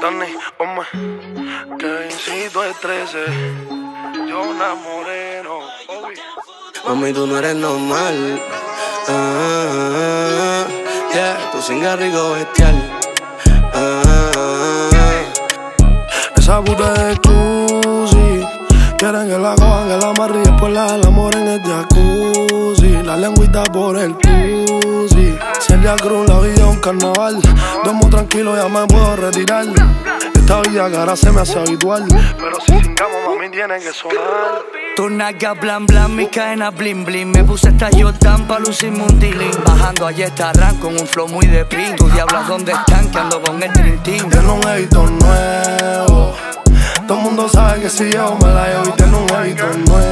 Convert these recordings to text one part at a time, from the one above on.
Dani, Omar, Kevincito es 13, Jonah Moreno, Obi. Mami, tú no eres normal. Yeah, tu cigarrillo bestial. Esa puta es exclusive. Quieren que la cojan, que la amarre y después la amor en el jacuzzi. La lengüita por el pussy. Celia Cruz, la vida es un carnaval. Duermo tranquilo, ya me puedo retirar. Esta vida cara se me hace habitual, pero si cingamos, mami, tiene que sonar. Tu naga blan blan, mi cadena bling bling. Me puse esta Jordan pa' lucirme un dealing. Bajando ayer estarán con un flow muy de pin. Tus diablas ¿dónde están? Que ando con el Dream Team. Tiene un edito nuevo. Todo el mundo sabe que si yo me la llevo y tiene un edito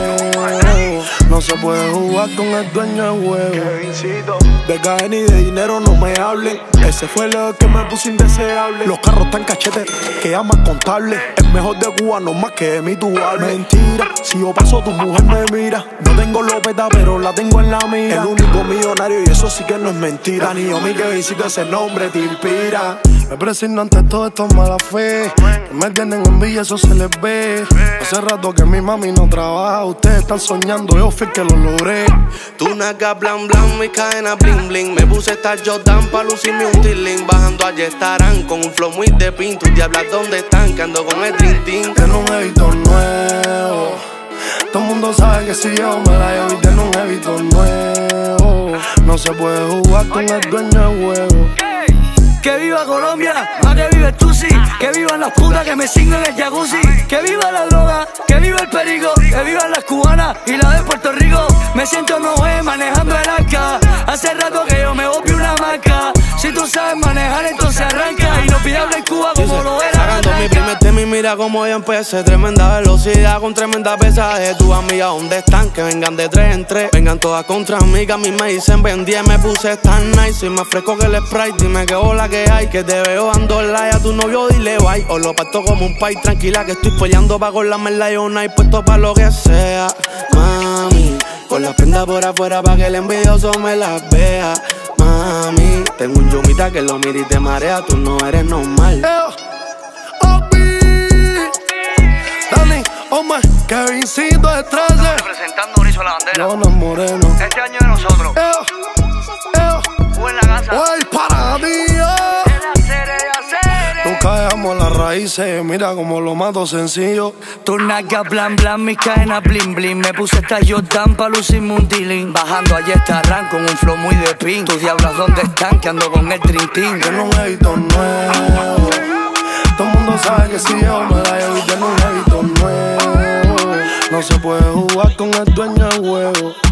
nuevo. No se puede jugar con el dueño del juego. De cadena y de dinero no me hablen. Ese fue lo que me puso indeseable. Los carros tan cachetes que llaman contable. El mejor de Cuba no más que de mí tu alma. Mentira, si yo paso tu mujer me mira. No tengo lopeta pero la tengo en la mira. El único millonario y eso sí que no es mentira. Ni yo mi Kevincito ese nombre te inspira. Me presigno ante todo esto es mala fe. Que me tienen envidia, eso se les ve. Hace rato que mi mami no trabaja. Ustedes están soñando, yo fui que lo logré. Tu naga blan blan, mi cadena bling bling. Me puse esta Jordan pa' lucirme un tiling. Bajando ayer estarán con un flow muy de pin. Tus diablas ¿dónde están? Que ando con el Dream Team. Tiene un edito nuevo. Todo el mundo sabe que si yo me la llevo y tiene un edito nuevo. No se puede jugar con el dueño del juego. Que viva Colombia, más que vive Tusi. Que vivan las putas que me siguen en el jacuzzi. Que viva la droga, que viva el perico. Que vivan las cubanas y la de Puerto Rico. Me siento Noé manejando el arca. Hace rato que yo me volví una marca. Si tú sabes manejar entonces arranca. Inolvidable en Cuba como lo era. Sacando mi primer tema y mira cómo yo empecé. Tremenda velocidad con tremenda pesaje. Tus amigas ¿dónde están? Que vengan de 3 en 3. Vengan todas contra mí, que a mí me dicen ven 10. Me puse tan nice, soy más fresco que el Sprite. Dime qué bola que hay, que te veo dando like a tu novio, dile bye. O lo parto como un pay, tranquila que estoy peleando pa' con la merlayona y puesto pa' lo que sea. Mami, con la prenda por afuera pa' que el envidioso me las vea. Mami, tengo un yumita que lo mira y te marea, tú no eres normal. Dani, Omar, Kevincito es 13. Representando Unizo la bandera. Jonah Moreno. Este año de nosotros. Fue en la casa. ¡Ay, para mí! Nunca dejamos las raíces, mira como lo mato sencillo. Tu naga blan blan, mi cadena bling bling. Me puse esta Jordan pa' lucirme un dealing. Bajando ayer estarán con un flow muy de pin. Tus diablas ¿dónde están? Que ando con el Dream Team. Tiene un edito nuevo. Todo el mundo sabe que si yo me la llevo y tiene un edito nuevo. No se puede jugar con el dueño del juego.